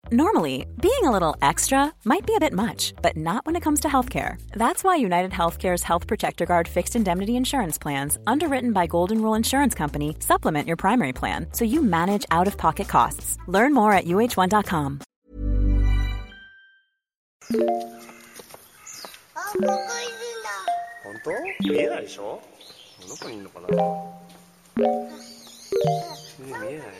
Normally, being a little extra might be a bit much, but not when it comes to healthcare. That's why United Healthcare's Health Protector Guard fixed indemnity insurance plans, underwritten by Golden Rule Insurance Company, supplement your primary plan so you manage out-of-pocket costs. Learn more at uh1.com. 本当？見えないでしょ？どこにいるのかな？見えないよ。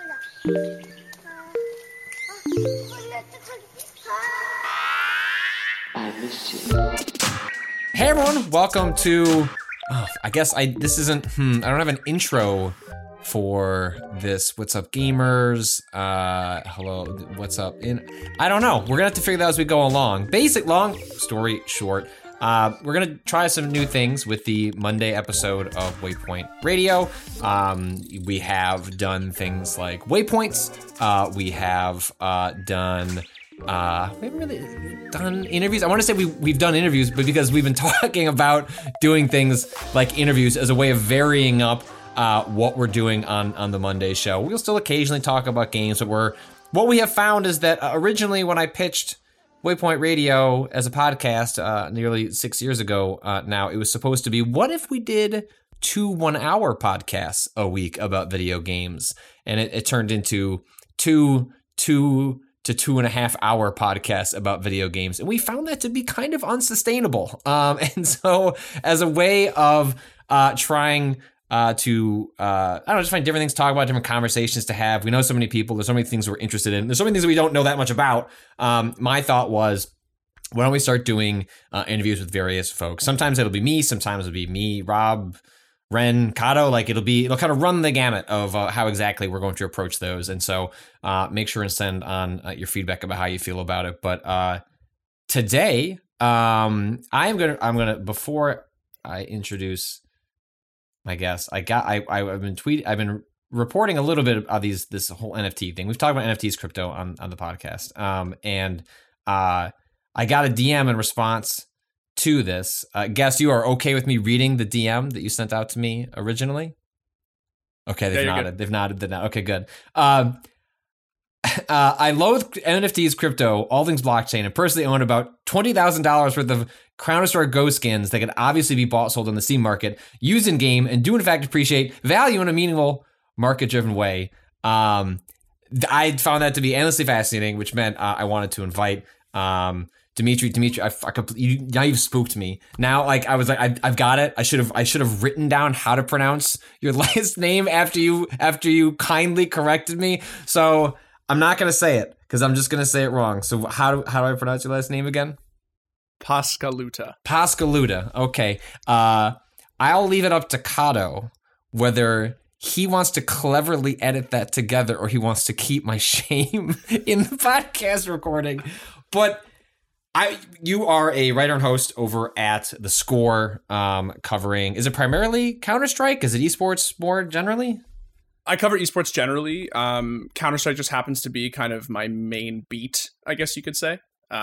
Hey everyone, welcome to. I guess this isn't. I don't have an intro for this. What's up, gamers? Hello. What's up? I don't know. We're gonna have to figure that out as we go along. Long story short. We're gonna try some new things with the Monday episode of Waypoint Radio. We have done things like waypoints. We have done. We haven't really done interviews. I want to say we've done interviews, but because we've been talking about doing things like interviews as a way of varying up what we're doing on the Monday show. We'll still occasionally talk about games, but what we have found is that originally when I pitched Waypoint Radio as a podcast nearly 6 years ago now, it was supposed to be, what if we did 2 1-hour podcasts a week about video games? And it turned into two to 2.5 hour podcasts about video games. And we found that to be kind of unsustainable. And so as a way of trying to just find different things to talk about, different conversations to have. We know so many people. There's so many things we're interested in. There's so many things that we don't know that much about. My thought was, why don't we start doing interviews with various folks? Sometimes it'll be me. Sometimes it'll be me, Rob, Ren, Kato. Like it'll kind of run the gamut of how exactly we're going to approach those. And so make sure and send on your feedback about how you feel about it. But today, I'm gonna before I introduce my guest, I've been reporting a little bit of this whole NFT thing. We've talked about NFTs, crypto on the podcast. And I got a DM in response to this. Guess you are okay with me reading the DM that you sent out to me originally? Okay, they've nodded. They've nodded. Okay, good. I loathe NFTs, crypto, all things blockchain, and personally own about $20,000 worth of Counter-Strike Go skins that could obviously be bought, sold on the Steam market, used in game, and do in fact appreciate value in a meaningful, market-driven way. I found that to be endlessly fascinating, which meant I wanted to invite Dimitri. Now you've spooked me. Now, like I was like, I've got it. I should have written down how to pronounce your last name after you kindly corrected me. So I'm not gonna say it because I'm just gonna say it wrong. So how do I pronounce your last name again? Pascaluta. Okay. I'll leave it up to Kato whether he wants to cleverly edit that together or he wants to keep my shame in the podcast recording. But you are a writer and host over at The Score, covering, is it primarily Counter-Strike? Is it esports more generally? I cover esports generally. Counter-Strike just happens to be kind of my main beat, I guess you could say.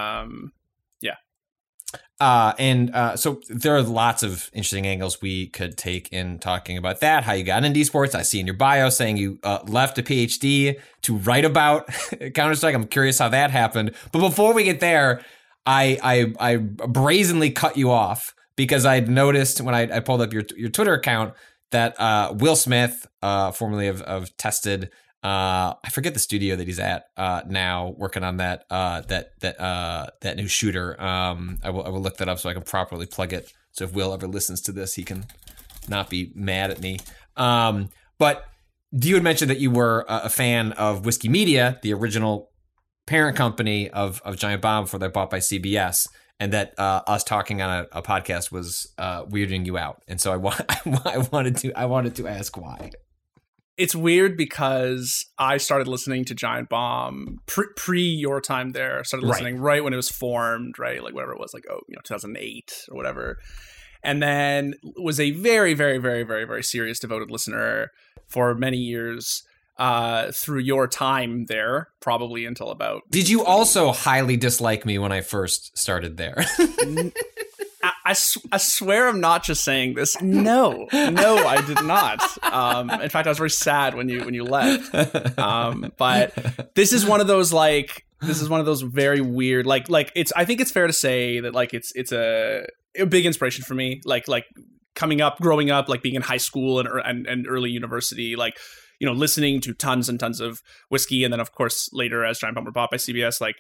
So there are lots of interesting angles we could take in talking about that, how you got into esports. I see in your bio saying you left a PhD to write about Counter-Strike. I'm curious how that happened. But before we get there, I brazenly cut you off because I'd noticed when I pulled up your Twitter account that Will Smith, formerly of Tested, I forget the studio that he's at now, working on that new shooter. I will look that up so I can properly plug it. So if Will ever listens to this, he can not be mad at me. But you had mentioned that you were a fan of Whiskey Media, the original parent company of Giant Bomb before they're bought by CBS, and that us talking on a podcast was weirding you out. And so I wanted to ask why. It's weird because I started listening to Giant Bomb pre your time there. I started listening right when it was formed, right? Like whatever it was, like 2008 or whatever. And then was a very, very, very, very, very serious devoted listener for many years through your time there, probably until about. Did you also highly dislike me when I first started there? I swear I'm not just saying this. No, I did not. In fact, I was very sad when you left. But this is one of those, like, This is one of those very weird, like it's. I think it's fair to say that like it's a big inspiration for me. Like growing up, like being in high school and early university, like listening to tons and tons of whiskey, and then of course later as Giant Bomb were bought by CBS. Like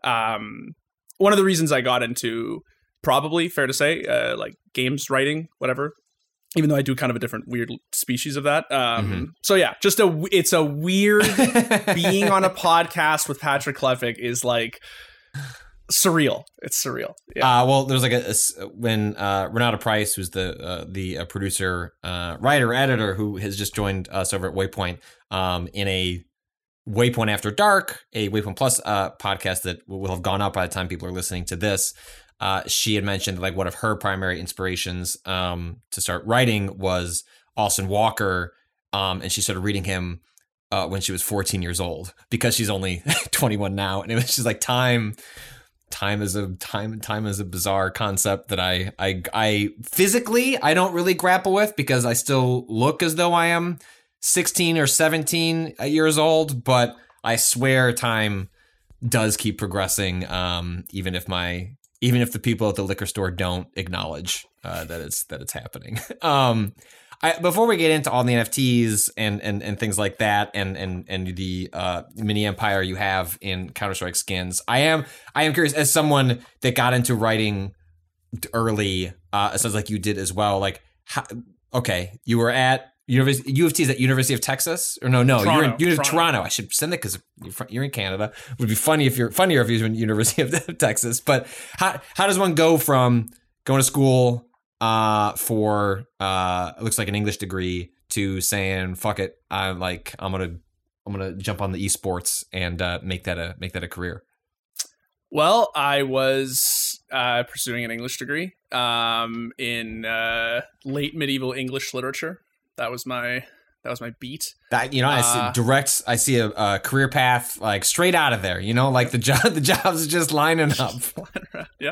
one of the reasons I got into, probably fair to say, like games writing, whatever. Even though I do kind of a different weird species of that. So yeah, it's a weird being on a podcast with Patrick Klepek is like surreal. It's surreal. Yeah. Well, there's like when Renata Price, who's the producer, writer, editor, who has just joined us over at Waypoint, in a Waypoint After Dark, a Waypoint Plus podcast that will have gone out by the time people are listening to this. She had mentioned like one of her primary inspirations to start writing was Austin Walker, and she started reading him when she was 14 years old because she's only 21 now, and it was just like time is a bizarre concept that I physically I don't really grapple with because I still look as though I am 16 or 17 years old, but I swear time does keep progressing, even if the people at the liquor store don't acknowledge that it's happening. Before we get into all the NFTs and things like that, and the mini empire you have in Counter-Strike skins, I am curious, as someone that got into writing early, it sounds like you did as well. Like, you were at U of T is at University of Texas, or no, Toronto. you're in Toronto. I should send it because you're in Canada. It would be funnier if you're in University of Texas. But how does one go from going to school for it looks like an English degree to saying fuck it, I'm gonna jump on the esports and make that a career? Well, I was pursuing an English degree in late medieval English literature. That was my beat. That I see a career path like straight out of there. Like the jobs just lining up. Yeah.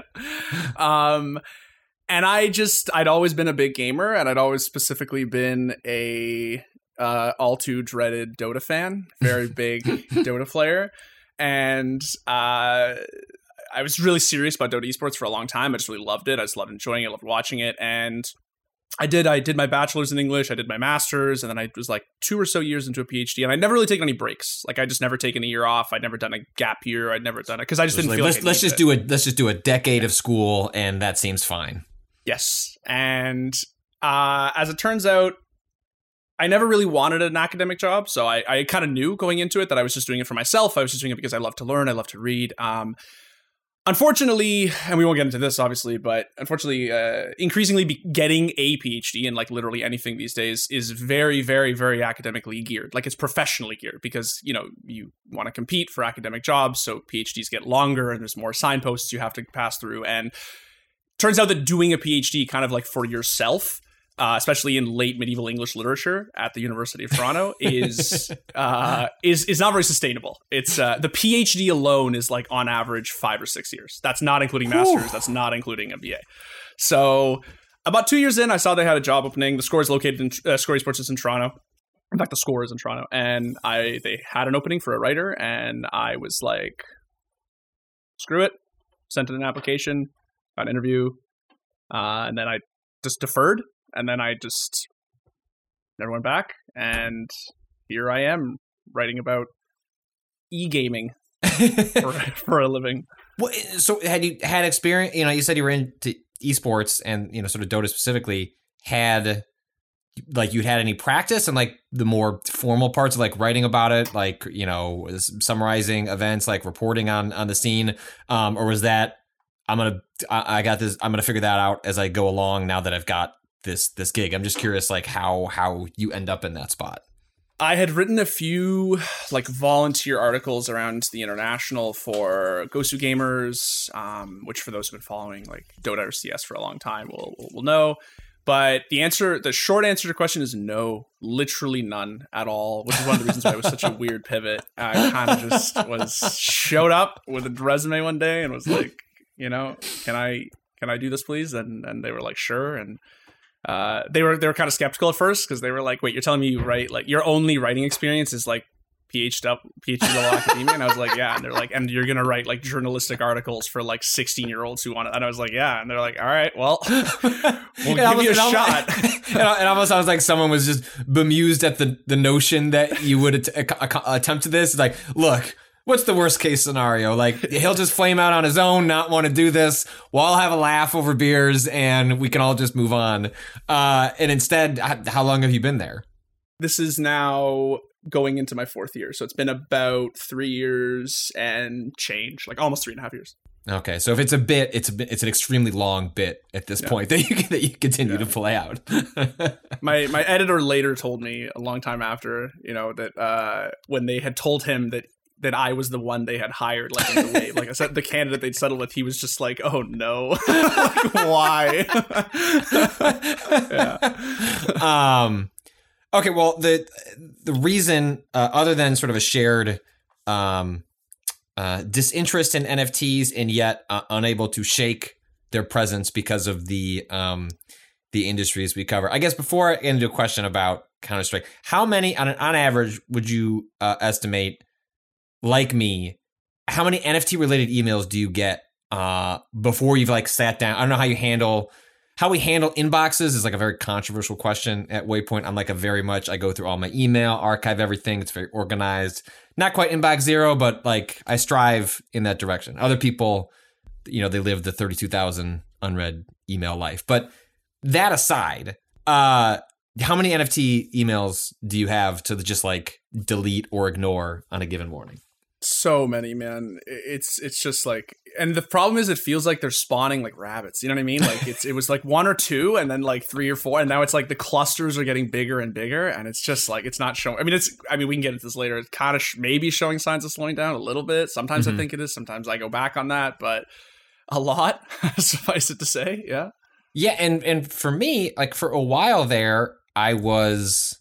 And I'd always been a big gamer, and I'd always specifically been a all too dreaded Dota fan, very big Dota player, and I was really serious about Dota esports for a long time. I just really loved it. I just loved enjoying it, loved watching it, and I did my bachelor's in English, I did my master's, and then I was like 2 or so years into a PhD, and I'd never really taken any breaks. Like I just never taken a year off. I'd never done a gap year. I'd never done it because I just didn't feel like let's just do a decade of school, and that seems fine. Yes, and as it turns out, I never really wanted an academic job, so I kind of knew going into it that I was just doing it for myself. I was just doing it because I love to learn, I love to read. Unfortunately, and we won't get into this obviously, but unfortunately, increasingly getting a PhD in like literally anything these days is very, very, very academically geared. Like it's professionally geared because, you want to compete for academic jobs. So PhDs get longer and there's more signposts you have to pass through. And turns out that doing a PhD kind of like for yourself, especially in late medieval English literature at the University of Toronto, is not very sustainable. It's the PhD alone is like on average 5 or 6 years. That's not including masters. That's not including a BA. So about 2 years in, I saw they had a job opening. The Score is located in Score Esports is in Toronto. In fact, the Score is in Toronto, and they had an opening for a writer, and I was like, screw it. Sent in an application, got an interview, and then I just deferred. And then I just never went back, and here I am writing about e-gaming for a living. Well, so had you had experience? You said you were into esports, and sort of Dota specifically. Had you'd had any practice and like the more formal parts of like writing about it, like summarizing events, like reporting on the scene, or was that I got this? I'm gonna figure that out as I go along. Now that I've got this gig, I'm just curious, like how you end up in that spot. I had written a few like volunteer articles around the international for Gosu Gamers, which for those who've been following like Dota or CS for a long time will know. But the short answer to the question is no, literally none at all, which is one of the reasons why it was such a weird pivot. I kind of just showed up with a resume one day and was like, can I do this please? And they were like, sure. And they were kind of skeptical at first because they were like, wait, you're telling me you write like your only writing experience is like PhD level academia, and I was like, yeah, and they're like, and you're gonna write like journalistic articles for like 16-year-olds who want it, and I was like, yeah, and they're like, all right, well, we'll give you a shot. And almost sounds like someone was just bemused at the notion that you would attempt this. It's like, look, what's the worst case scenario? Like, he'll just flame out on his own, not want to do this. We'll all have a laugh over beers, and we can all just move on. And instead, how long have you been there? This is now going into my 4th year. So it's been about 3 years and change, like almost 3.5 years. Okay, so if it's a bit, it's an extremely long bit at this point that you continue to play out. My editor later told me a long time after, that when they had told him that I was the one they had hired, like in the wave, like I said, the candidate they'd settled with, he was just like, "Oh no, like, why?" Yeah. Okay, well, the reason, other than sort of a shared disinterest in NFTs and yet unable to shake their presence because of the industries we cover. I guess before I get into a question about Counter-Strike, how many, on average, would you estimate, like me, how many NFT-related emails do you get before you've like sat down? I don't know how we handle inboxes is like a very controversial question at Waypoint. I'm like I go through all my email, archive everything. It's very organized. Not quite inbox zero, but like I strive in that direction. Other people, they live the 32,000 unread email life. But that aside, how many NFT emails do you have to just like delete or ignore on a given morning? So many, man. It's just like, and the problem is it feels like they're spawning like rabbits. You know what I mean? Like it was like 1 or 2 and then like 3 or 4. And now it's like the clusters are getting bigger and bigger. And it's just like, it's not showing. I mean, we can get into this later. It's kind of maybe showing signs of slowing down a little bit. Sometimes I think it is. Sometimes I go back on that, but a lot, suffice it to say. Yeah. Yeah. And for me, like for a while there, I was,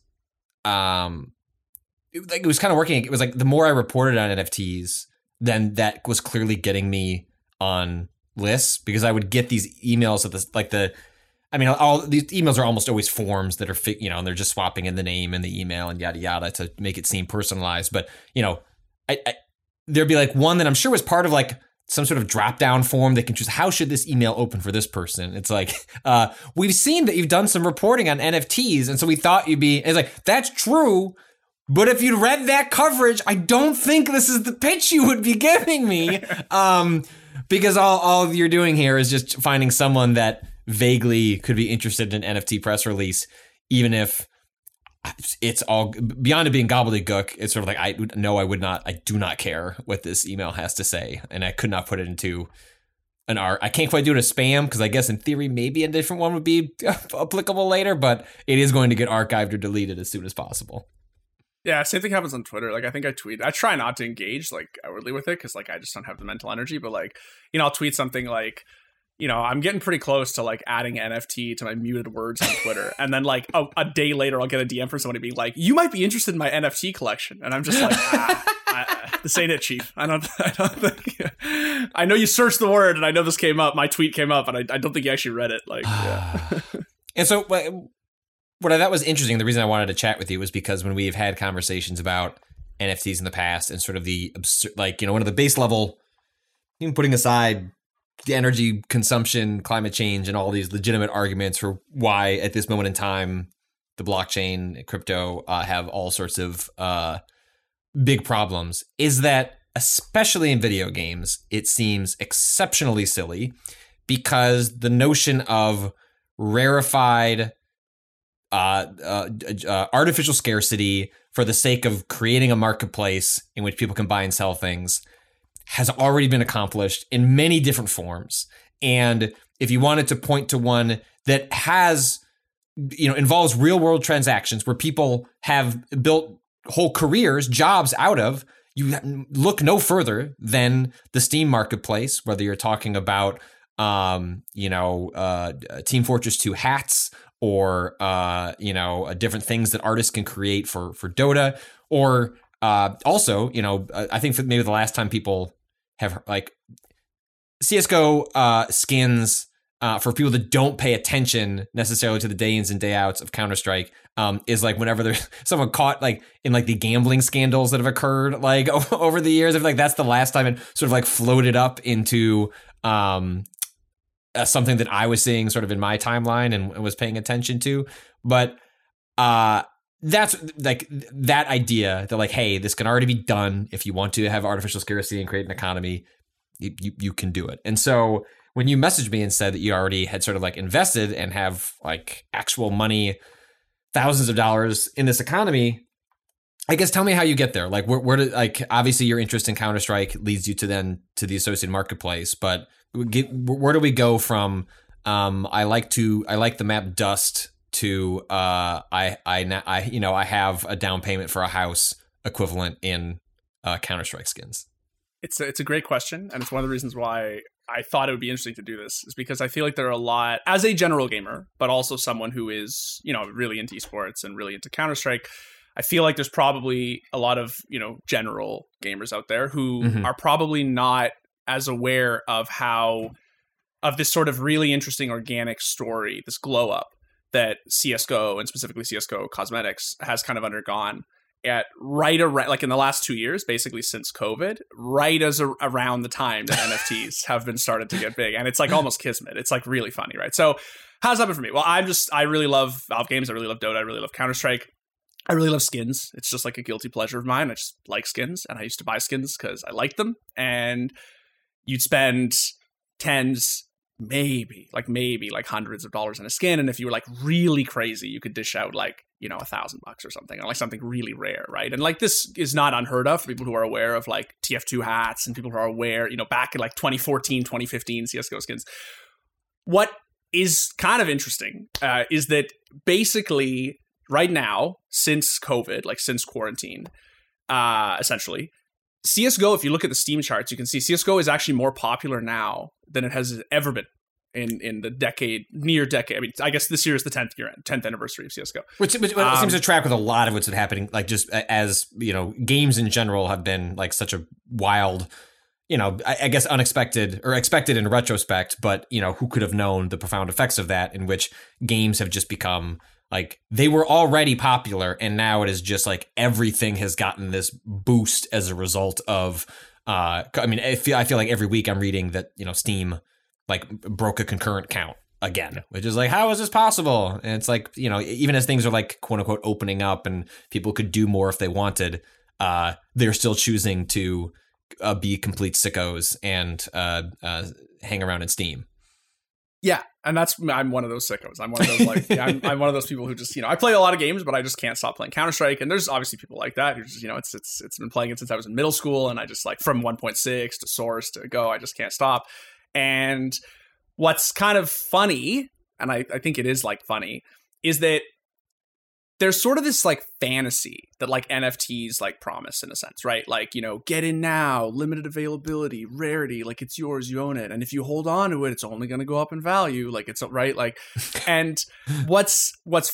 it was kind of working. It was like the more I reported on NFTs, then that was clearly getting me on lists because I would get these emails all these emails are almost always forms that are, and they're just swapping in the name and the email and yada, yada to make it seem personalized. But, there'd be like one that I'm sure was part of like some sort of drop down form that can choose how should this email open for this person. It's like, we've seen that you've done some reporting on NFTs. And so we thought it's like, that's true. But if you'd read that coverage, I don't think this is the pitch you would be giving me. Because all you're doing here is just finding someone that vaguely could be interested in an NFT press release, even if it's all beyond it being gobbledygook. It's sort of like, I do not care what this email has to say. And I could not put it into an art. I can't quite do it as spam because I guess in theory, maybe a different one would be applicable later, but it is going to get archived or deleted as soon as possible. Yeah, same thing happens on Twitter. Like, I think I try not to engage, like, outwardly with it, because, like, I just don't have the mental energy, but, like, I'll tweet something like, I'm getting pretty close to, like, adding NFT to my muted words on Twitter, and then, like, a day later, I'll get a DM from somebody being like, you might be interested in my NFT collection, and I'm just like, this ain't it, chief. I don't think, I know you searched the word, and I know this came up, my tweet came up, and I don't think you actually read it, like, yeah. And so, what I thought was interesting, the reason I wanted to chat with you was because when we've had conversations about NFTs in the past and sort of the, one of the base level, even putting aside the energy consumption, climate change, and all these legitimate arguments for why at this moment in time, the blockchain, crypto have all sorts of big problems, is that especially in video games, it seems exceptionally silly because the notion of rarefied artificial scarcity for the sake of creating a marketplace in which people can buy and sell things has already been accomplished in many different forms. And if you wanted to point to one that has, involves real world transactions where people have built whole careers, jobs out of, you look no further than the Steam marketplace, whether you're talking about, Team Fortress 2 hats, or different things that artists can create for Dota, or also, I think for maybe the last time people have like CS:GO skins for people that don't pay attention necessarily to the day ins and day outs of Counter-Strike, is like whenever there's someone caught like in like the gambling scandals that have occurred like over the years. I feel like that's the last time it sort of like floated up into something that I was seeing sort of in my timeline and was paying attention to. But that's like that idea that like, hey, this can already be done. If you want to have artificial scarcity and create an economy, you can do it. And so when you messaged me and said that you already had sort of like invested and have like actual money, thousands of dollars in this economy, I guess tell me how you get there. Like where do, like, obviously your interest in Counter-Strike leads you to the associated marketplace, but where do we go from I like the map Dust to I have a down payment for a house equivalent in Counter-Strike skins? It's a great question, and it's one of the reasons why I thought it would be interesting to do this, is because I feel like there are a lot, as a general gamer, but also someone who is, really into esports and really into Counter-Strike, I feel like there's probably a lot of, general gamers out there who are probably not as aware of this sort of really interesting organic story, this glow up that CSGO, and specifically CSGO Cosmetics, has kind of undergone at right around, like in the last 2 years, basically since COVID, right as around the time that NFTs have been started to get big. And it's like almost kismet. It's like really funny, right? So how's that been for me? Well, I really love Valve games. I really love Dota. I really love Counter-Strike. I really love skins. It's just like a guilty pleasure of mine. I just like skins, and I used to buy skins because I like them. And you'd spend tens, maybe like hundreds of dollars in a skin, and if you were like really crazy, you could dish out like $1,000 or something, or like something really rare, right? And like this is not unheard of for people who are aware of like TF2 hats, and people who are aware, back in like 2014, 2015 CSGO skins. What is kind of interesting is that basically right now, since COVID, like since quarantine, essentially, CSGO, if you look at the Steam charts, you can see CSGO is actually more popular now than it has ever been in the near decade. I mean, I guess this year is the 10th anniversary of CSGO. Which seems to track with a lot of what's been happening, like just as, games in general have been like such a wild, I guess unexpected or expected in retrospect, but, who could have known the profound effects of that, in which games have just become like, they were already popular, and now it is just like everything has gotten this boost as a result of, I feel like every week I'm reading that, Steam like broke a concurrent count again, which is like, how is this possible? And it's like, even as things are like quote unquote opening up and people could do more if they wanted, they're still choosing to be complete sickos and hang around in Steam. Yeah, and I'm one of those sickos. I'm one of those like I'm one of those people who just I play a lot of games, but I just can't stop playing Counter-Strike. And there's obviously people like that who just it's been playing it since I was in middle school, and I just like from 1.6 to Source to Go, I just can't stop. And what's kind of funny, and I think it is like funny, is that there's sort of this like fantasy that like NFTs like promise, in a sense, right? Like, get in now, limited availability, rarity, like it's yours, you own it. And if you hold on to it, it's only going to go up in value. Like it's right. Like, and what's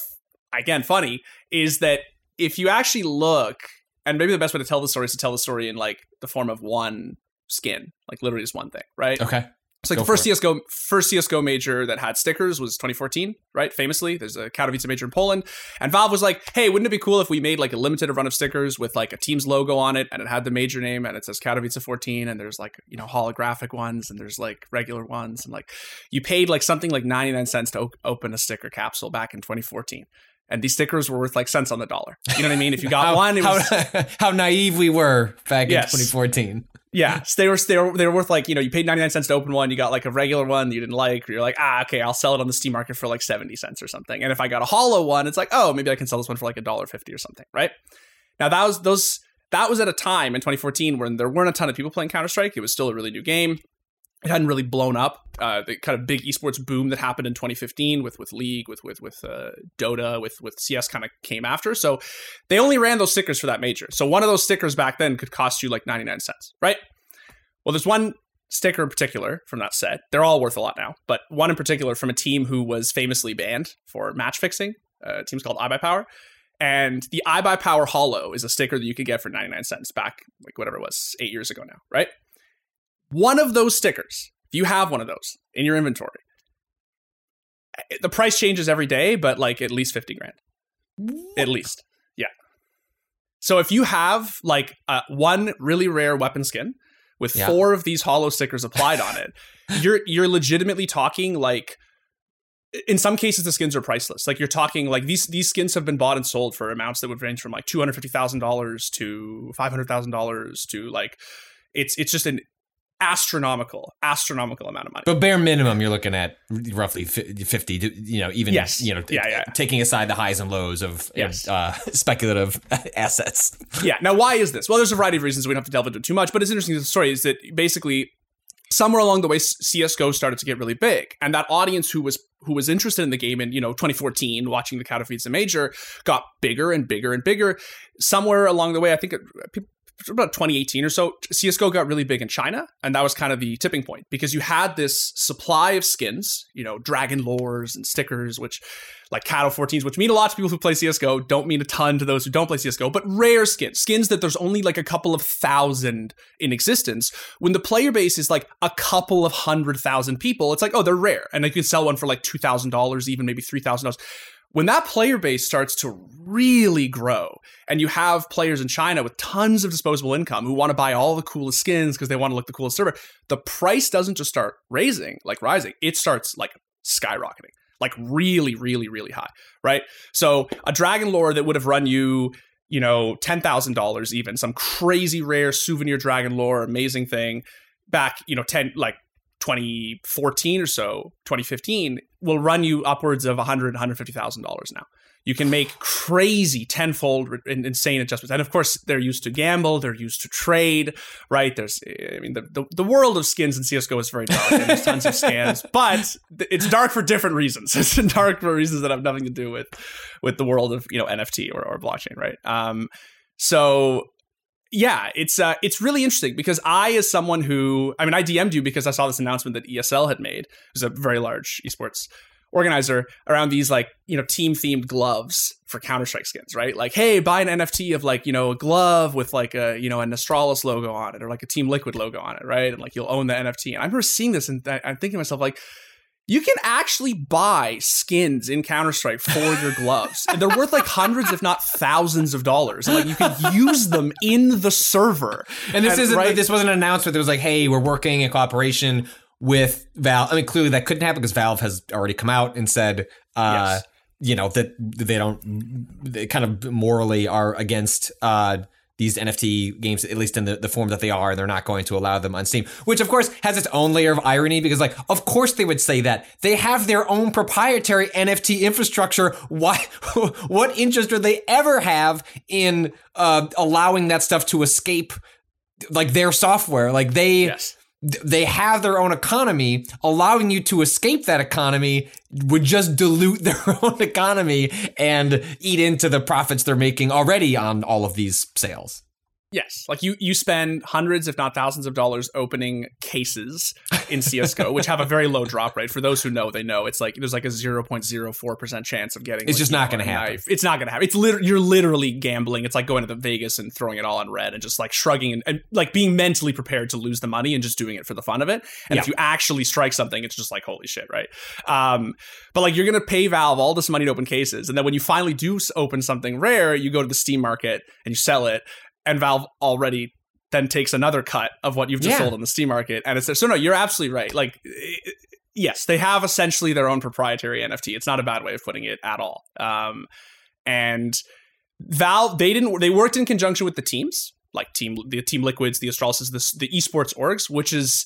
again funny is that if you actually look, and maybe the best way to tell the story is to tell the story in like the form of one skin, like literally just one thing, right? Okay. So like the first CSGO major that had stickers was 2014, right? Famously, there's a Katowice major in Poland, and Valve was like, "Hey, wouldn't it be cool if we made like a limited run of stickers with like a team's logo on it, and it had the major name, and it says Katowice 14, and there's like holographic ones, and there's like regular ones, and like you paid like something like 99 cents to open a sticker capsule back in 2014." And these stickers were worth like cents on the dollar. You know what I mean? If you got one, it was how naive we were back in 2014. Yeah, so they were worth like, you paid 99 cents to open one, you got like a regular one that you didn't like, or you're like, okay, I'll sell it on the Steam market for like 70 cents or something. And if I got a hollow one, it's like, oh, maybe I can sell this one for like $1.50 or something, right? Now that was at a time in 2014 when there weren't a ton of people playing Counter-Strike. It was still a really new game. It hadn't really blown up. The kind of big esports boom that happened in 2015 with League, with Dota, with CS kind of came after. So they only ran those stickers for that major. So one of those stickers back then could cost you like 99 cents, right? Well, there's one sticker in particular from that set. They're all worth a lot now, but one in particular from a team who was famously banned for match fixing. A team's called iBuyPower. And the iBuyPower Holo is a sticker that you could get for 99 cents back, like whatever it was, 8 years ago now, right? One of those stickers, if you have one of those in your inventory, the price changes every day, but like at least 50 grand. At least. Yeah. So if you have like one really rare weapon skin with 4 of these holo stickers applied on it, you're legitimately talking like, in some cases the skins are priceless. Like you're talking like these skins have been bought and sold for amounts that would range from like $250,000 to $500,000 to like, it's just an astronomical amount of money. But bare minimum, you're looking at roughly 50, even, taking aside the highs and lows of speculative assets. Yeah. Now, why is this? Well, there's a variety of reasons. We don't have to delve into it too much, but it's interesting. The story is that basically somewhere along the way, CSGO started to get really big. And that audience who was interested in the game in, 2014, watching the Katowice Major, got bigger and bigger and bigger. Somewhere along the way, I think about 2018 or so, CSGO got really big in China, and that was kind of the tipping point because you had this supply of skins, dragon lores and stickers, which like Kato 14s, which mean a lot to people who play CSGO, don't mean a ton to those who don't play CSGO, but rare skins that there's only like a couple of thousand in existence. When the player base is like a couple of 100,000 people, it's like, oh, they're rare, and you can sell one for like $2,000, even maybe $3,000. When that player base starts to really grow and you have players in China with tons of disposable income who want to buy all the coolest skins because they want to look the coolest server, the price doesn't just start rising, it starts like skyrocketing, like really, really, really high, right? So a Dragon Lore that would have run you, $10,000 even, some crazy rare souvenir Dragon Lore, amazing thing back, 2014 or so, 2015, will run you upwards of $100,000, $150,000 now. You can make crazy tenfold insane adjustments. And of course, they're used to gamble, they're used to trade, right? The world of skins in CSGO is very dark, and there's tons of scams, but it's dark for different reasons. It's dark for reasons that have nothing to do with the world of, NFT or blockchain, right? Yeah, it's really interesting because I DM'd you because I saw this announcement that ESL had made. It was a very large esports organizer around these team themed gloves for Counter-Strike skins, right? Like, hey, buy an NFT of a glove with a Astralis logo on it or like a Team Liquid logo on it, right? And like you'll own the NFT. And I remember seeing this and I'm thinking to myself like, you can actually buy skins in Counter-Strike for your gloves. And they're worth like hundreds, if not thousands of dollars. And like you can use them in the server. And this wasn't an announcement. It was like, hey, we're working in cooperation with Valve. I mean, clearly that couldn't happen because Valve has already come out and said, that they kind of morally are against these NFT games, at least in the form that they are, and they're not going to allow them on Steam, which of course has its own layer of irony because of course they would say that. They have their own proprietary NFT infrastructure. Why? What interest would they ever have in allowing that stuff to escape their software? They have their own economy. Allowing you to escape that economy would just dilute their own economy and eat into the profits they're making already on all of these sales. Yes, like you spend hundreds, if not thousands of dollars opening cases in CSGO, which have a very low drop rate. For those who know, they know it's like there's like a 0.04% chance of getting. It's just not going to happen. It's not going to happen. You're literally gambling. It's like going to the Vegas and throwing it all on red and just like shrugging and like being mentally prepared to lose the money and just doing it for the fun of it. And if you actually strike something, it's just like holy shit, right? But like you're going to pay Valve all this money to open cases, and then when you finally do open something rare, you go to the Steam market and you sell it. And Valve already then takes another cut of what you've just sold on the Steam market. And it's so no, you're absolutely right. Like, yes, they have essentially their own proprietary NFT. It's not a bad way of putting it at all. And Valve, they worked in conjunction with the teams, like the Team Liquids, the Astralis, the esports orgs, which is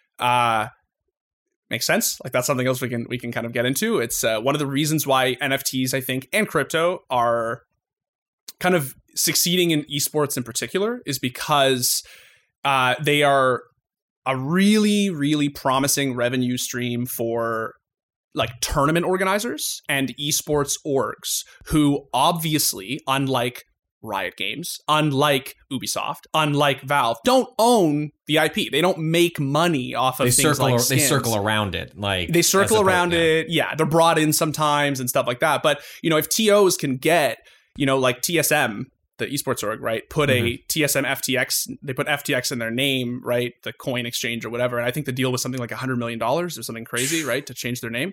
makes sense. Like that's something else we can kind of get into. It's one of the reasons why NFTs, I think, and crypto are kind of succeeding in esports in particular is because they are a really, really promising revenue stream for like tournament organizers and esports orgs who obviously, unlike Riot Games, unlike Ubisoft, unlike Valve, don't own the IP. They don't make money off of things like skins. They circle around it. They circle around it. Yeah, they're brought in sometimes and stuff like that. But, if TOs can get, like TSM, the esports org, right, put a TSM FTX, they put FTX in their name, right, the coin exchange or whatever, and I think the deal was something like $100 million or something crazy, right, to change their name.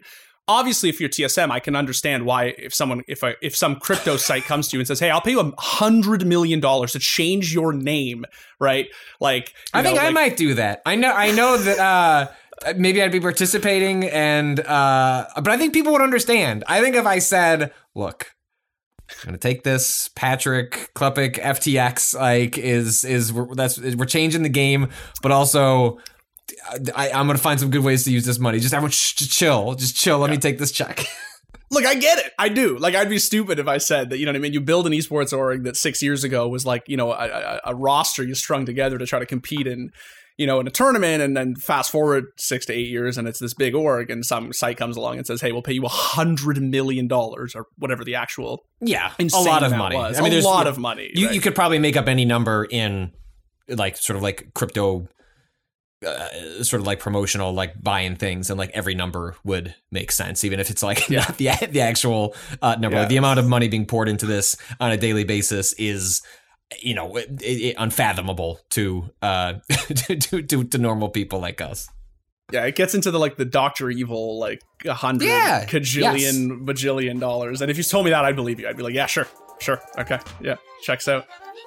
obviously, if you're TSM, I can understand why if some crypto site comes to you and says, "Hey, I'll pay you $100 million to change your name," right? Like, I think I might do that. I know that maybe I'd be participating, and but I think people would understand. I think if I said, "Look, I'm gonna take this Patrick Klepek FTX, like we're changing the game, but also I'm gonna find some good ways to use this money. Just everyone chill. Let me take this check." Look, I get it. I do. Like, I'd be stupid if I said that, you know what I mean? You build an esports org that 6 years ago was like, you know, a roster you strung together to try to compete in, you know, in a tournament, and then fast forward 6 to 8 years and it's this big org, and some site comes along and says, "Hey, we'll pay you $100 million," or whatever the actual a lot of money. Was. I mean, a lot of money. You could probably make up any number in like sort of like crypto, sort of like promotional, like buying things, and like every number would make sense, even if it's like not the actual number. Like, the amount of money being poured into this on a daily basis is, you know, unfathomable to to normal people like us. Yeah, it gets into the Dr. Evil, like 100 bajillion dollars. And if you told me that, I'd believe you. I'd be like, yeah, sure, okay, yeah, checks out.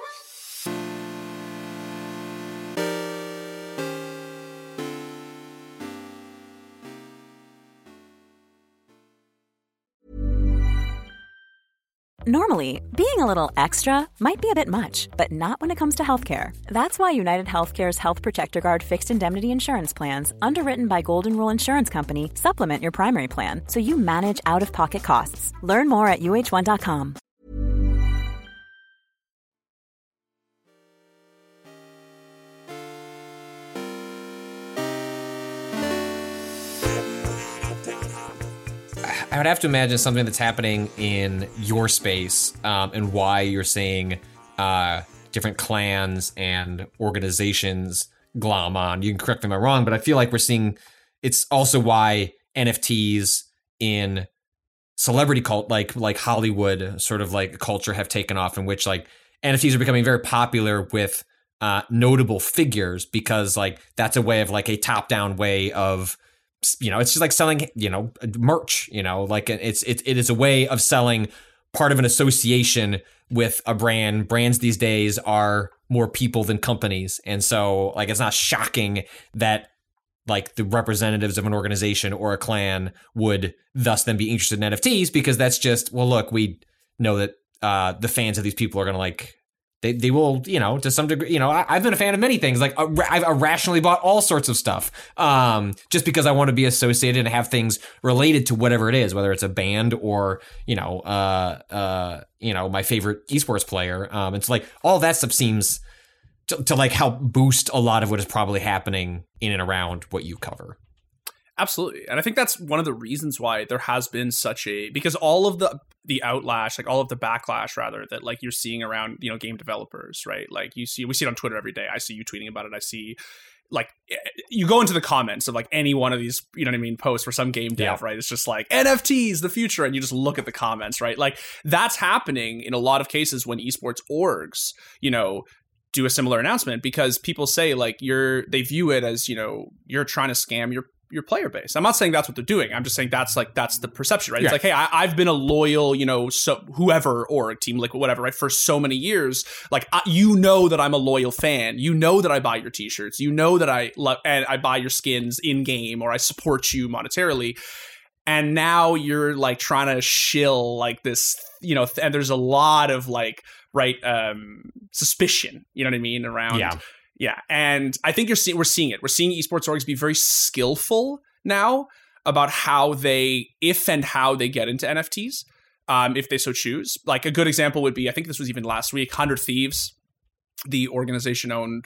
Normally, being a little extra might be a bit much, but not when it comes to healthcare. That's why United Healthcare's Health Protector Guard fixed indemnity insurance plans, underwritten by Golden Rule Insurance Company, supplement your primary plan so you manage out-of-pocket costs. Learn more at uh1.com. I would have to imagine something that's happening in your space, and why you're seeing different clans and organizations glom on. You can correct me if I'm wrong, but I feel like we're seeing it's also why NFTs in celebrity cult, like Hollywood sort of like culture, have taken off, in which like NFTs are becoming very popular with notable figures, because like that's a way of like a top-down way of, you know, it's just like selling, you know, merch, you know, like it is a way of selling part of an association with a brand. Brands these days are more people than companies. And so like, it's not shocking that like the representatives of an organization or a clan would thus then be interested in NFTs, because that's just, well, look, we know that the fans of these people are going to like, they will, you know, to some degree, you know, I've been a fan of many things. Like I've irrationally bought all sorts of stuff, just because I want to be associated and have things related to whatever it is, whether it's a band or, you know, my favorite esports player. It's like all that stuff seems to like help boost a lot of what is probably happening in and around what you cover. Absolutely. And I think that's one of the reasons why there has been because all of the outlash, like all of the backlash rather, that like you're seeing around, you know, game developers, right? Like we see it on Twitter every day. I see you tweeting about it. I see like you go into the comments of like any one of these, you know what I mean, posts for some game dev, right? It's just like NFTs, the future. And you just look at the comments, right? Like that's happening in a lot of cases when esports orgs, you know, do a similar announcement, because people say like they view it as, you know, you're trying to scam your player base. I'm not saying that's what they're doing. I'm just saying that's the perception, right? Yeah. It's like, hey, I've been a loyal, you know, so whoever org team, like whatever, right, for so many years. Like, you know that I'm a loyal fan. You know that I buy your t-shirts. You know that I love and I buy your skins in game, or I support you monetarily. And now you're like trying to shill like this, you know, and there's a lot of like, right, suspicion, you know what I mean, around. Yeah, and I think we're seeing it. We're seeing esports orgs be very skillful now about how they get into NFTs, if they so choose. Like a good example would be, I think this was even last week, 100 Thieves, the organization run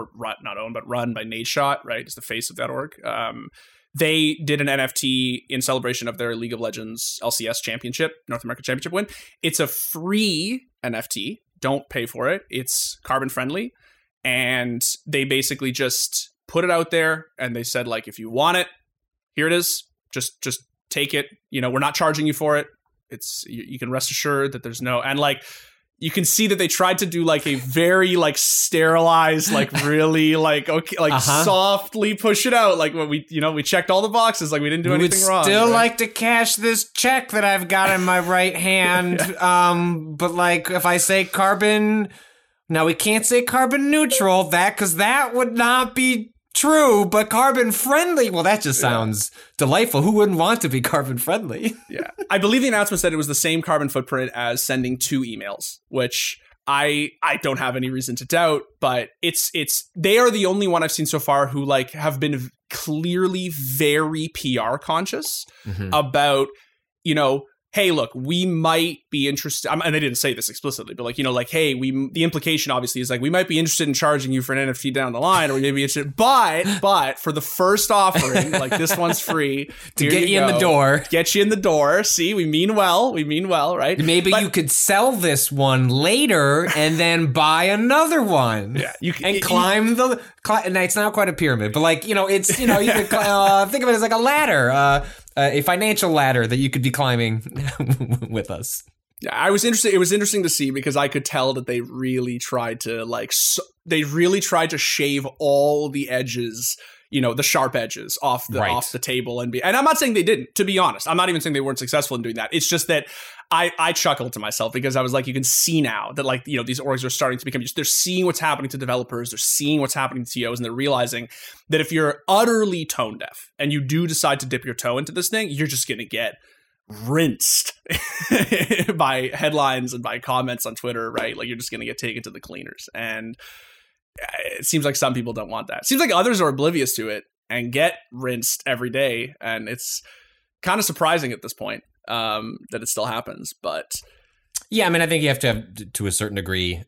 by Nadeshot, right? It's the face of that org. They did an NFT in celebration of their League of Legends LCS championship, North American Championship win. It's a free NFT. Don't pay for it. It's carbon friendly. And they basically just put it out there, and they said, like, if you want it, here it is. Just take it. You know, we're not charging you for it. You can rest assured that there's no, and like, you can see that they tried to do like a very like sterilized, like really like softly push it out. Like when we checked all the boxes, like we didn't do anything wrong. Still right? like to cash this check that I've got in my right hand. But like if I say carbon, now we can't say carbon neutral because that would not be true, but carbon friendly. Well, that just sounds delightful. Who wouldn't want to be carbon friendly? Yeah. I believe the announcement said it was the same carbon footprint as sending 2 emails, which I don't have any reason to doubt, but they are the only one I've seen so far who like have been clearly very PR conscious about, hey, look, we might be interested, and they didn't say this explicitly, but like, hey, the implication obviously is like, we might be interested in charging you for an NFT down the line, or we may be interested, but for the first offering, like this one's free. To get you in the door. Get you in the door. See, we mean well, right? Maybe you could sell this one later and then buy another one. Yeah. And it's not quite a pyramid, but like, it's, you could think of it as like a ladder. A financial ladder that you could be climbing with us. Yeah, I was interested. It was interesting to see because I could tell that they really tried to shave all the edges, the sharp edges off the table and I'm not saying they didn't, to be honest. I'm not even saying they weren't successful in doing that. It's just that I chuckled to myself because I was like, you can see now that like, these orgs are starting to become they're seeing what's happening to developers. They're seeing what's happening to TOs, and they're realizing that if you're utterly tone deaf and you do decide to dip your toe into this thing, you're just going to get rinsed by headlines and by comments on Twitter, right? Like you're just going to get taken to the cleaners. And it seems like some people don't want that. It seems like others are oblivious to it and get rinsed every day. And it's kind of surprising at this point that it still happens. But yeah, I mean, I think you have to a certain degree,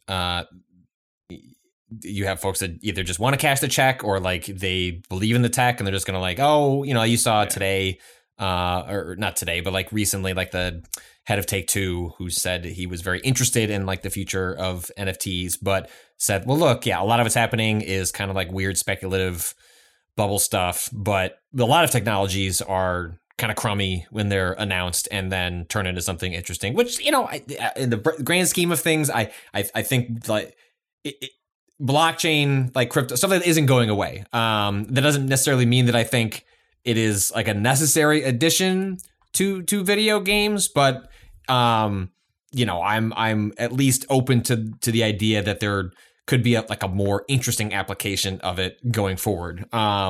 you have folks that either just want to cash the check or like they believe in the tech and they're just going to like, you saw today, or not today, but like recently, like the head of Take-Two who said he was very interested in like the future of NFTs, but said, well, look, a lot of what's happening is kind of like weird speculative bubble stuff, but a lot of technologies are kind of crummy when they're announced and then turn into something interesting, which, in the grand scheme of things, I think like blockchain, like crypto, stuff that isn't going away. That doesn't necessarily mean that I think it is like a necessary addition to video games, but I'm at least open to the idea that there could be a more interesting application of it going forward.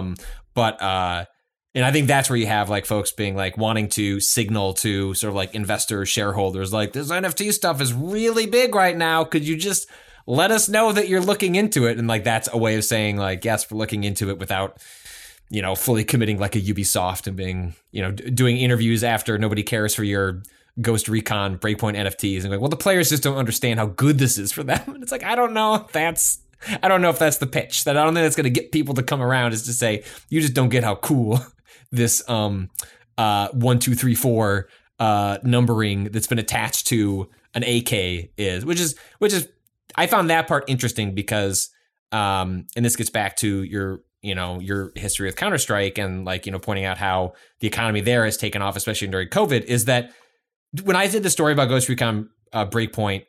And I think that's where you have like folks being like wanting to signal to sort of like investors, shareholders, like this NFT stuff is really big right now. Could you just let us know that you're looking into it? And like, that's a way of saying like, yes, we're looking into it without, fully committing like a Ubisoft and being, doing interviews after nobody cares for your Ghost Recon Breakpoint NFTs and like, well, the players just don't understand how good this is for them. And it's like, I don't know if that's the pitch. That I don't think that's going to get people to come around, is to say, you just don't get how cool this 1, 2, 3, 4 numbering that's been attached to an AK is, which is I found that part interesting because and this gets back to your history with Counter-Strike and like, pointing out how the economy there has taken off, especially during COVID, is that when I did the story about Ghost Recon Breakpoint,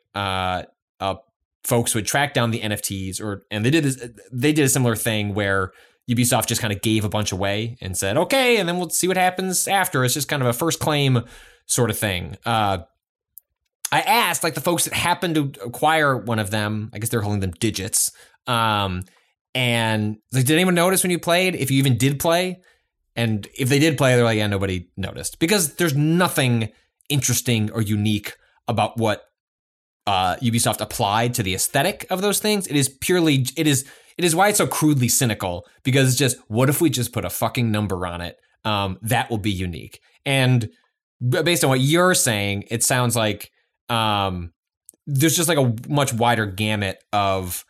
folks would track down the NFTs and they did a similar thing where Ubisoft just kind of gave a bunch away and said, okay, and then we'll see what happens after. It's just kind of a first claim sort of thing. I asked like the folks that happened to acquire one of them, I guess they're holding them digits. And like, did anyone notice when you played, if you even did play? And if they did play, they're like, yeah, nobody noticed, because there's nothing interesting or unique about what Ubisoft applied to the aesthetic of those things. It is why it's so crudely cynical, because it's just, what if we just put a fucking number on it? That will be unique. And based on what you're saying, it sounds like there's just like a much wider gamut of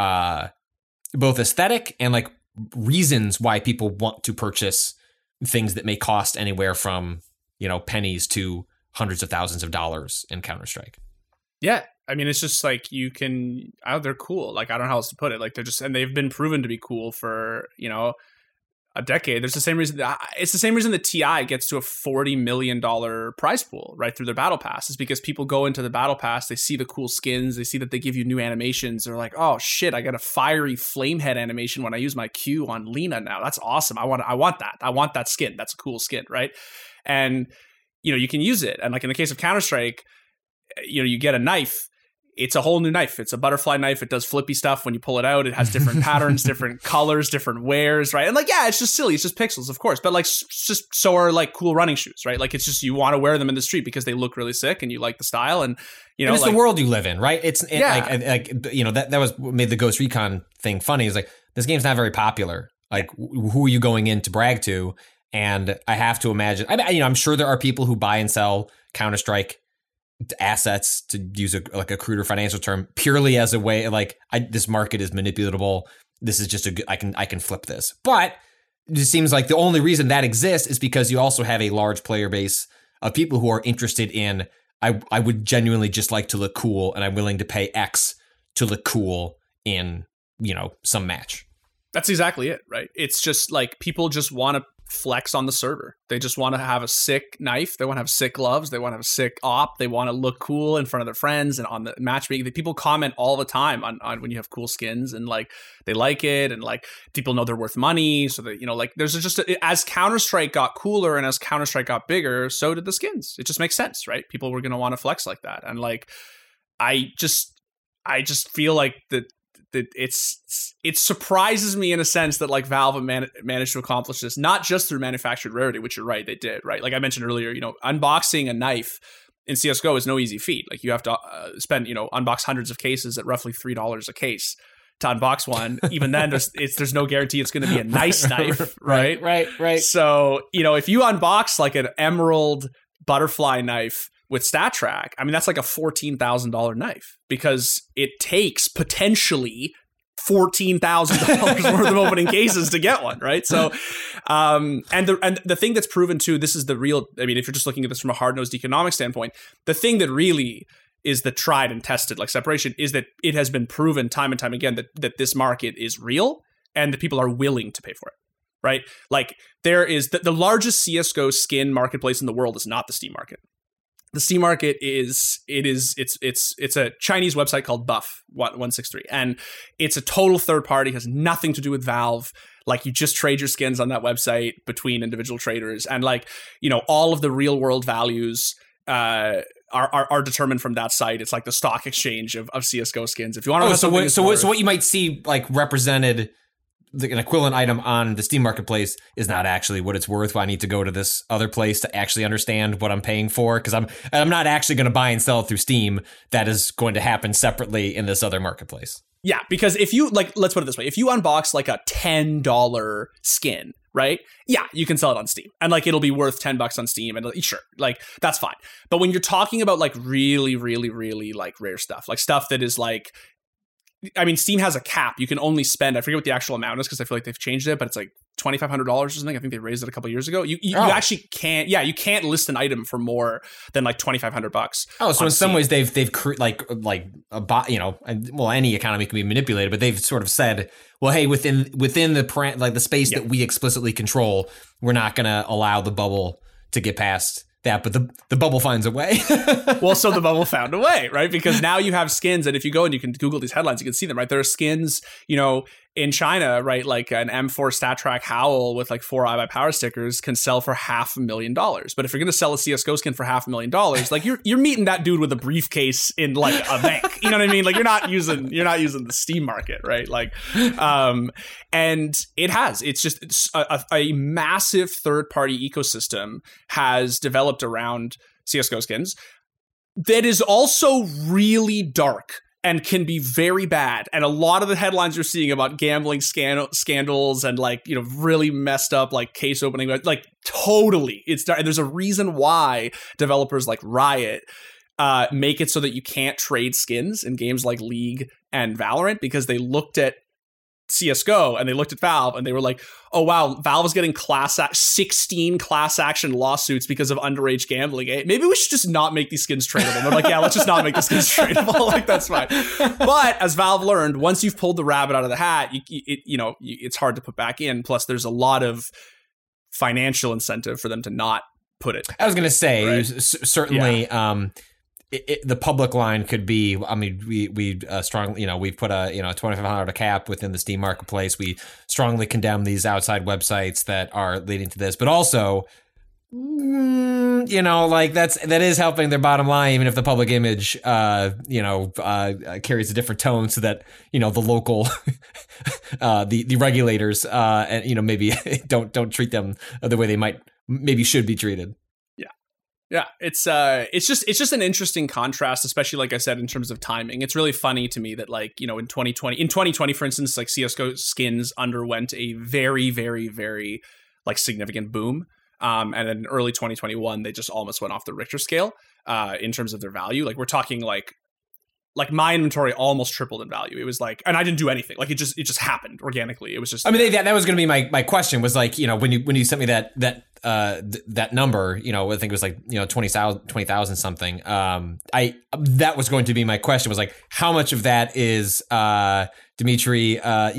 both aesthetic and like reasons why people want to purchase things that may cost anywhere from, pennies to hundreds of thousands of dollars in Counter-Strike. Yeah. I mean, it's just like they're cool. Like, I don't know how else to put it. Like, they've been proven to be cool for, a decade. There's the same reason. It's the same reason the TI gets to a $40 million prize pool right through their battle pass, is because people go into the battle pass, they see the cool skins, they see that they give you new animations. They're like, oh shit, I got a fiery flamehead animation when I use my Q on Lina now. That's awesome. I want that. I want that skin. That's a cool skin, right? And you can use it. And like in the case of Counter-Strike, you get a knife. It's a whole new knife. It's a butterfly knife. It does flippy stuff when you pull it out. It has different patterns, different colors, different wears, right? And like, yeah, it's just silly. It's just pixels, of course. But like, just so are like cool running shoes, right? Like, it's just you want to wear them in the street because they look really sick and you like the style. And and it's like, the world you live in, right? Yeah. That was what made the Ghost Recon thing funny. Is like, this game's not very popular. Like, who are you going in to brag to? And I have to imagine, I'm sure there are people who buy and sell Counter-Strike assets, to use a cruder financial term, purely as a way like, this market is manipulatable. This is just I can flip this. But it seems like the only reason that exists is because you also have a large player base of people who are interested in, I would genuinely just like to look cool, and I'm willing to pay X to look cool in, some match. That's exactly it, right? It's just like people just want to flex on the server. They just want to have a sick knife. They want to have sick gloves. They want to have a sick op. They want to look cool in front of their friends and on the matchmaking. People comment all the time on when you have cool skins, and like they like it, and like people know they're worth money. So that like there's just as Counter-Strike got cooler and as Counter-Strike got bigger, so did the skins. It just makes sense, right? People were going to want to flex like that, and like I just feel like that it surprises me in a sense that like Valve managed to accomplish this, not just through manufactured rarity, which you're right, they did, right? Like I mentioned earlier, unboxing a knife in CSGO is no easy feat. Like you have to spend, unbox hundreds of cases at roughly $3 a case to unbox one. Even then, there's no guarantee it's going to be a nice knife, right? Right. So, if you unbox like an emerald butterfly knife with StatTrack, that's like a $14,000 knife, because it takes potentially $14,000 worth of opening cases to get one, right? So, and the thing that's proven too, this is the real. If you're just looking at this from a hard-nosed economic standpoint, the thing that really is the tried and tested like separation is that it has been proven time and time again that this market is real and that people are willing to pay for it. Right? Like there is the largest CSGO skin marketplace in the world is not the Steam market. The Steam market it's a Chinese website called Buff163, and it's a total third party, has nothing to do with Valve. Like you just trade your skins on that website between individual traders, and like all of the real world values are determined from that site. It's like the stock exchange of CSGO skins. If you want to, so what you might see like represented. An equivalent item on the Steam marketplace is not actually what it's worth. I need to go to this other place to actually understand what I'm paying for, because I'm not actually going to buy and sell it through Steam. That is going to happen separately in this other marketplace. Yeah, because if you let's put it this way: if you unbox like a $10 skin, right? Yeah, you can sell it on Steam, and like it'll be worth $10 on Steam, and sure, like that's fine. But when you're talking about like really, really, really like rare stuff, like stuff that is like. Steam has a cap. You can only spend, I forget what the actual amount is because I feel like they've changed it, but it's like $2,500 or something. I think they raised it a couple of years ago. You actually can't, you can't list an item for more than like $2,500. Oh, so in some ways they've any economy can be manipulated, but they've sort of said, well, hey, within the space that we explicitly control, we're not going to allow the bubble to get past that, but the bubble finds a way. Well, so the bubble found a way, right? Because now you have skins, and if you go and you can Google these headlines, you can see them, right? There are skins, in China, right? Like an M4 StatTrack Howl with like 4 iBuyPower stickers can sell for $500,000. But if you're going to sell a CSGO skin for $500,000, like you're meeting that dude with a briefcase in like a bank. You know what I mean? Like you're not using the Steam market, right? Like, and it's just a massive third party ecosystem has developed around CSGO skins that is also really dark and can be very bad. And a lot of the headlines you're seeing about gambling scandals and like, really messed up like case opening, like totally it's dark. There's a reason why developers like Riot make it so that you can't trade skins in games like League and Valorant, because they looked at CSGO and they looked at Valve and they were like, oh wow, Valve is getting 16 class action lawsuits because of underage gambling. Maybe we should just not make these skins tradable. And they're like, yeah, let's just not make the skins tradable. Like, that's fine. But as Valve learned, once you've pulled the rabbit out of the hat, it's hard to put back in. Plus, there's a lot of financial incentive for them to not put it. I was going to say, right? Certainly, the public line could be, I mean, we strongly, we've put a $2,500 cap within the Steam marketplace. We strongly condemn these outside websites that are leading to this, but also, that is helping their bottom line, even if the public image, carries a different tone, so that, the local, the regulators, and, maybe don't treat them the way they maybe should be treated. Yeah, it's just an interesting contrast, especially, like I said, in terms of timing. It's really funny to me that, like, in 2020, for instance, like, CSGO skins underwent a very, very, very, like, significant boom. And then in early 2021, they just almost went off the Richter scale in terms of their value. Like, we're talking like my inventory almost tripled in value. It was like, and I didn't do anything. Like, it just happened organically. It was just. I mean, that was going to be my question. Was like, when you sent me that number, I think it was like 20,000 something. That was going to be my question. Was like, how much of that is Dimitri,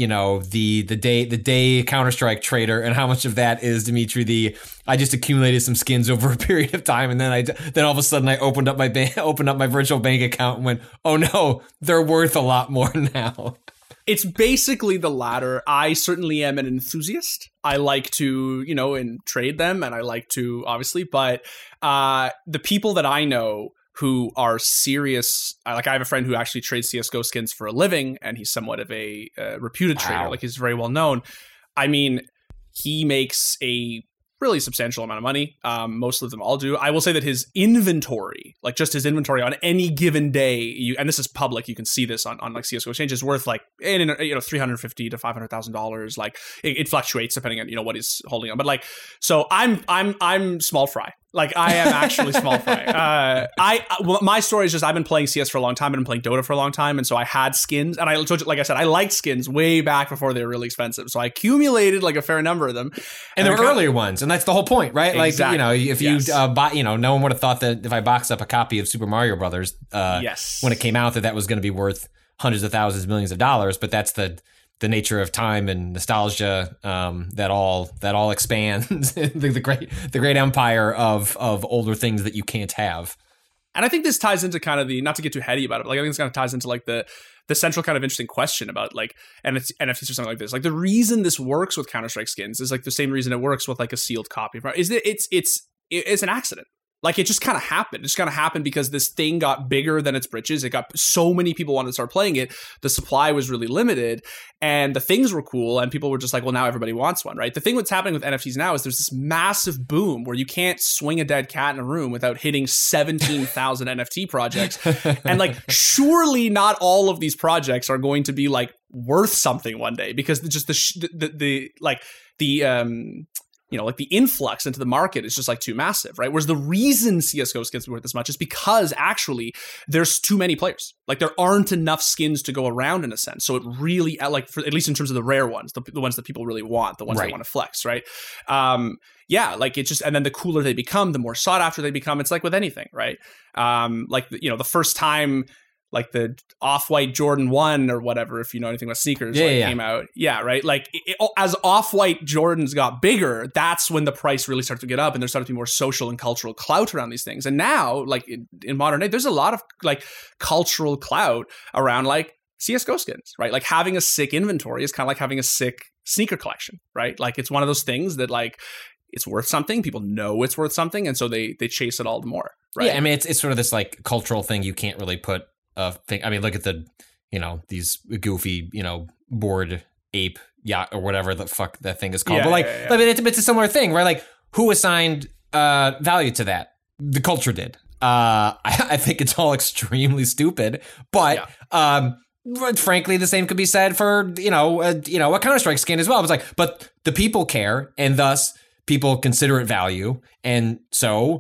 the day Counter-Strike trader, and how much of that is Dimitri I just accumulated some skins over a period of time, and then all of a sudden I opened up my virtual bank account and went, oh no, they're worth a lot more now. It's basically the latter. I certainly am an enthusiast. I like to, and trade them, and I like to, obviously, but the people that I know who are serious, like, I have a friend who actually trades CSGO skins for a living, and he's somewhat of a reputed trader. Like, he's very well known. I mean, he makes a really substantial amount of money. Most of them all do. I will say that his inventory, like just his inventory on any given day, and this is public, you can see this on like CSGO Exchange, is worth like $350,000 to $500,000. Like, it fluctuates depending on what he's holding on. But like, so I'm small fry. Like, I am actually small fry. My story is just, I've been playing CS for a long time. I've been playing Dota for a long time. And so I had skins. And like I said, I liked skins way back before they were really expensive. So I accumulated like a fair number of them. And there were earlier ones. And that's the whole point, right? Exactly. Like, if you bought, no one would have thought that if I boxed up a copy of Super Mario Brothers, when it came out, that was going to be worth hundreds of thousands, millions of dollars. But that's the nature of time and nostalgia, that all expands the great empire of older things that you can't have. And I think this ties into kind of not to get too heady about it, but like, I think this kind of ties into like the central kind of interesting question about like NFTs or something like this. Like, the reason this works with Counter-Strike skins is like the same reason it works with like a sealed copy. Is that it's an accident. Like, it just kind of happened. It just kind of happened because this thing got bigger than its britches. It got so many people wanted to start playing it. The supply was really limited, and the things were cool, and people were just like, well, now everybody wants one, right? The thing that's happening with NFTs now is there's this massive boom where you can't swing a dead cat in a room without hitting 17,000 NFT projects. And like, surely not all of these projects are going to be like worth something one day, because just the influx into the market is just like too massive, right? Whereas the reason CSGO skins are worth this much is because actually there's too many players. Like, there aren't enough skins to go around in a sense. So it really, like, at least in terms of the rare ones, the ones that people really want, the ones that want to flex, right? Like, it just, and then the cooler they become, the more sought after they become. It's like with anything, right? The first time, like the Off-White Jordan 1 or whatever, if you know anything about sneakers, came out. Yeah, right? Like, as Off-White Jordans got bigger, that's when the price really started to get up, and there started to be more social and cultural clout around these things. And now, like, in modern day, there's a lot of, like, cultural clout around, like, CSGO skins, right? Like, having a sick inventory is kind of like having a sick sneaker collection, right? Like, it's one of those things that, like, it's worth something. People know it's worth something, and so they chase it all the more, right? Yeah, I mean, it's sort of this, like, cultural thing you can't really put thing. I mean, look at these goofy, bored ape yacht or whatever the fuck that thing is called. But I mean, it's a similar thing, right? Like, who assigned value to that? The culture did. I think it's all extremely stupid, but frankly, the same could be said for a Counter-Strike skin as well. It's like, but the people care, and thus people consider it value, and so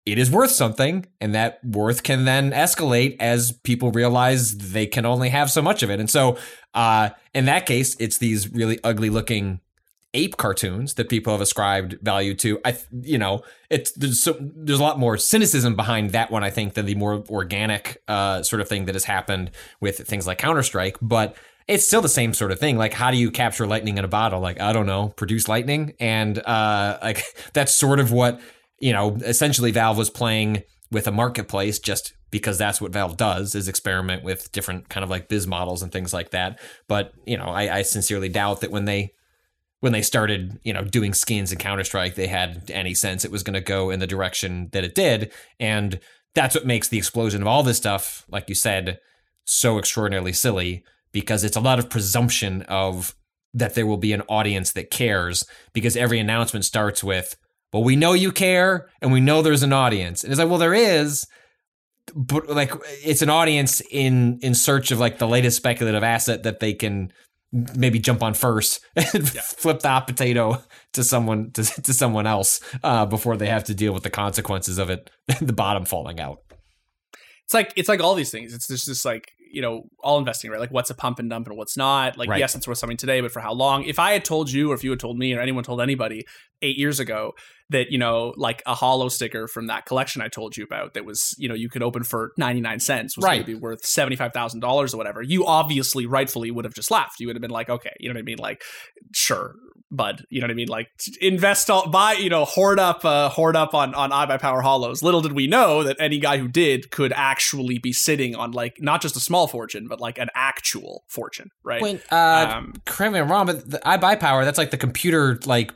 it is worth something, and that worth can then escalate as people realize they can only have so much of it. And so in that case, it's these really ugly looking ape cartoons that people have ascribed value to. There's a lot more cynicism behind that one, I think, than the more organic sort of thing that has happened with things like Counter-Strike. But it's still the same sort of thing. Like, how do you capture lightning in a bottle? Like, I don't know, produce lightning. And like that's sort of what, essentially Valve was playing with a marketplace, just because that's what Valve does, is experiment with different kind of like biz models and things like that. But, I sincerely doubt that when they started, doing skins in Counter-Strike, they had any sense it was going to go in the direction that it did. And that's what makes the explosion of all this stuff, like you said, so extraordinarily silly, because it's a lot of presumption of that there will be an audience that cares, because every announcement starts with, well, we know you care and we know there's an audience. And it's like, well, there is, but like it's an audience in search of like the latest speculative asset that they can maybe jump on first and flip the hot potato to someone else before they have to deal with the consequences of it, the bottom falling out. It's like all these things. It's just like, all investing, right? Like, what's a pump and dump and what's not? Like, yes, it's worth something today, but for how long? If I had told you, or if you had told me, or anyone told anybody 8 years ago that, like a hollow sticker from that collection I told you about that was, you could open for 99 cents was going to be worth $75,000 or whatever, you obviously rightfully would have just laughed. You would have been like, okay, you know what I mean? Like, sure, bud, you know what I mean? Like, invest all, buy, hoard up on iBuyPower hollows. Little did we know that any guy who did could actually be sitting on like not just a small fortune, but like an actual fortune, right? Correct me if I'm wrong, but the iBuyPower, that's like the computer, like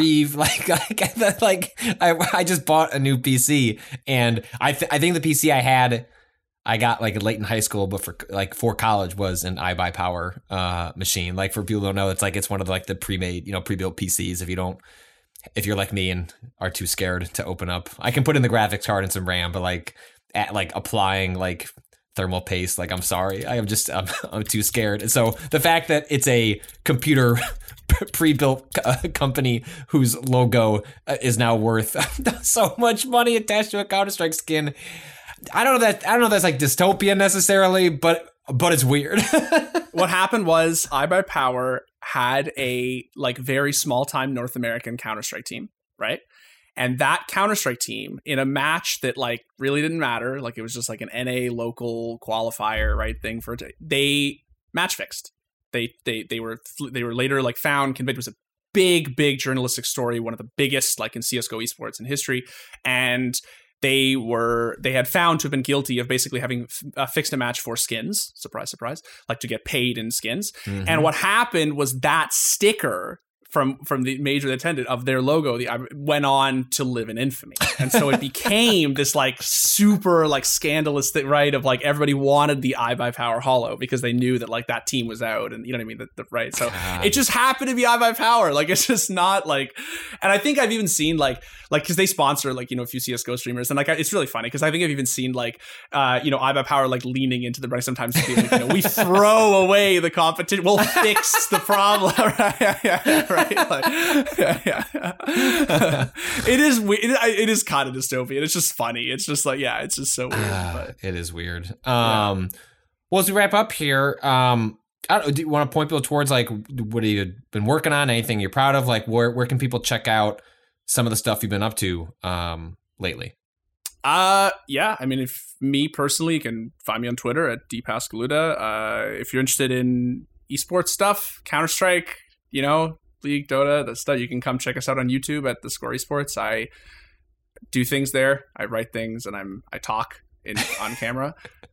I just bought a new PC, and I think the PC I got like late in high school, but for college was an iBuyPower machine. Like, for people who don't know, it's one of the pre-made, pre-built PCs. If you're like me and are too scared to open up, I can put in the graphics card and some RAM, but applying like thermal paste, like, I'm sorry, I'm too scared. And so the fact that it's a computer pre-built company whose logo is now worth so much money attached to a Counter-Strike skin, I don't know if that's like dystopian necessarily, but it's weird. What happened was iBuyPower had a like very small time North American Counter-Strike team, right? And that Counter-Strike team, in a match that like really didn't matter, like it was just like an NA local qualifier, right, thing for they match fixed. They were later like found convicted. It was a big journalistic story, one of the biggest like in CS:GO esports in history, and they had found to have been guilty of basically having fixed a match for skins. Surprise, surprise, like to get paid in skins. Mm-hmm. And what happened was that sticker from the major that attended of their logo, went on to live in infamy. And so it became this like super like scandalous thing, right? Of like everybody wanted the iBuyPower hollow because they knew that like that team was out, and you know what I mean? Right. So it just happened to be iBuyPower. Like, it's just not like, and I think I've even seen like, cause they sponsor like, a few CS:GO streamers, and like, it's really funny. Cause I think I've even seen like, iBuyPower like leaning into the brand sometimes, like, we throw away the competition. We'll fix the problem. Right. Like, it is weird. It is kind of dystopian. It's just funny. It's just like, it's just so weird. It is weird. Well, as we wrap up here, do you want to point people towards like what have you been working on? Anything you're proud of? Like, where can people check out some of the stuff you've been up to lately? I mean, if me personally, you can find me on Twitter at dpascaluda. If you're interested in esports stuff, Counter-Strike, League, Dota, that stuff, you can come check us out on YouTube at The Score Esports. I do things there. I write things, and I talk on camera.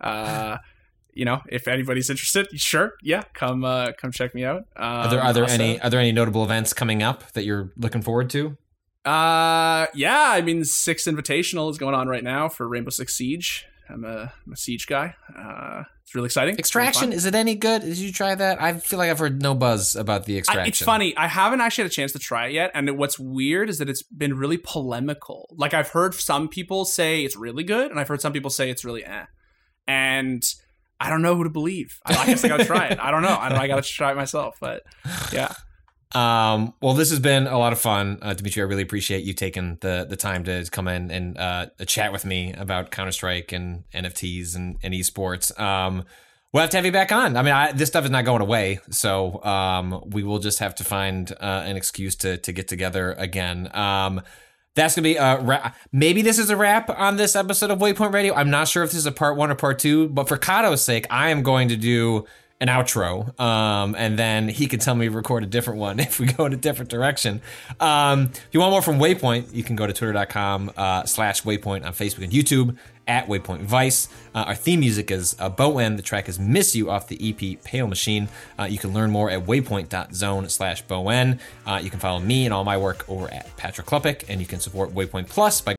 If anybody's interested, sure, come check me out. Are there any notable events coming up that you're looking forward to? I mean, Six Invitational is going on right now for Rainbow Six Siege. I'm a Siege guy. It's really exciting. Extraction, is it any good? Did you try that? I feel like I've heard no buzz about the Extraction. It's funny. I haven't actually had a chance to try it yet. And what's weird is that it's been really polemical. Like, I've heard some people say it's really good, and I've heard some people say it's really eh. And I don't know who to believe. I guess I got to try it. I don't know. I got to try it myself. But yeah. Well, this has been a lot of fun, Dimitri. I really appreciate you taking the time to come in and chat with me about Counter-Strike and NFTs and esports. We'll have to have you back on. I mean, this stuff is not going away, so we will just have to find an excuse to get together again. That's going to be a wrap. Maybe this is a wrap on this episode of Waypoint Radio. I'm not sure if this is a part 1 or part 2, but for Kato's sake, I am going to do an outro, and then he can tell me to record a different one if we go in a different direction. If you want more from Waypoint, you can go to twitter.com/Waypoint on Facebook and YouTube at Waypoint Vice. Our theme music is Bowen. The track is Miss You off the EP Pale Machine. You can learn more at waypoint.zone/Bowen. You can follow me and all my work over at Patrick Klepek, and you can support Waypoint Plus by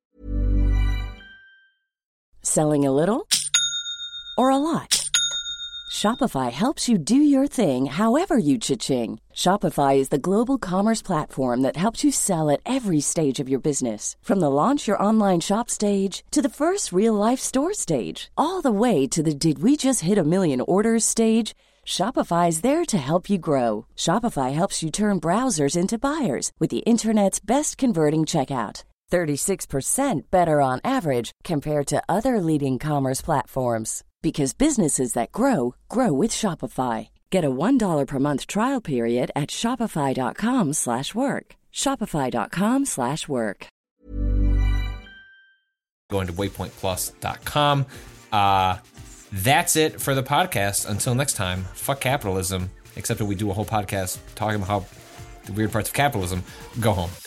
Selling a little or a lot? Shopify helps you do your thing however you cha-ching. Shopify is the global commerce platform that helps you sell at every stage of your business. From the launch your online shop stage to the first real-life store stage, all the way to the did we just hit a million orders stage. Shopify is there to help you grow. Shopify helps you turn browsers into buyers with the internet's best converting checkout. 36% better on average compared to other leading commerce platforms. Because businesses that grow, grow with Shopify. Get a $1 per month trial period at shopify.com/work. Shopify.com/work. going to waypointplus.com. That's it for the podcast. Until next time, fuck capitalism. Except that we do a whole podcast talking about how the weird parts of capitalism. Go home.